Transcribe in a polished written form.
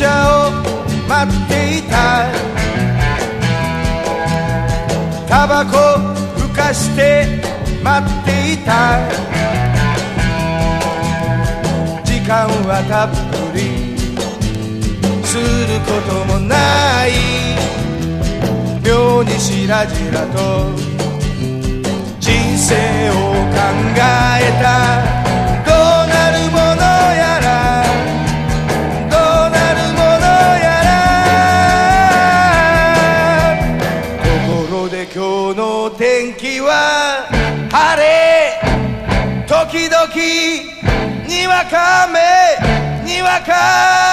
車を待っていた。タバコふかして待っていた。時間はたっぷりすることもない。妙にしらじらと人生を考えた。どうなるものやら、どうなるものやら。ところで今日の天気は晴れ、時々にわか雨、にわか